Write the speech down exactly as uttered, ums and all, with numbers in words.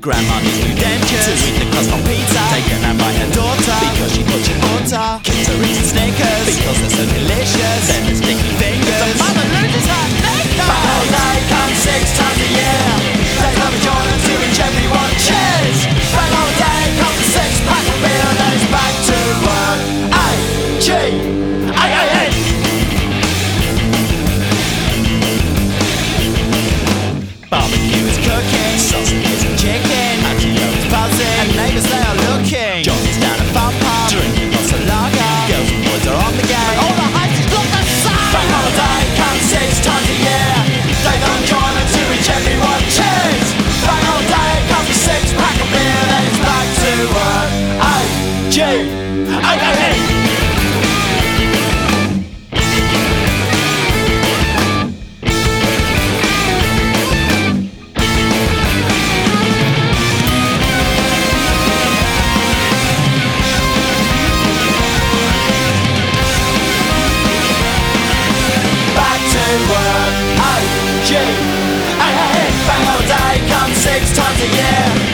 grandmother's new dentures, to eat the crust on pizza, taken out by her daughter because she thought she ought to. Kids are eating Snickers because they're so delicious, then there's sticky fingers. The mother loses her fingers. Back holiday comes six times a year. They love a joint to each everyone cheers. Back holiday comes a six pack of beer, then it's back to work. A G A A N. Barbecue is cooking, sausages and chicken, patio is buzzing, and neighbours they are looking. Johnny's down at fun pub, drinking lots of lager. Girls and boys are on the game, all the heights is blocked aside. Back holiday comes six times a year. They don't join them to each everyone cheers. Back holiday comes a six pack of beer, then it's back to work. A G A A N. G A A N. Back holiday comes six times a year.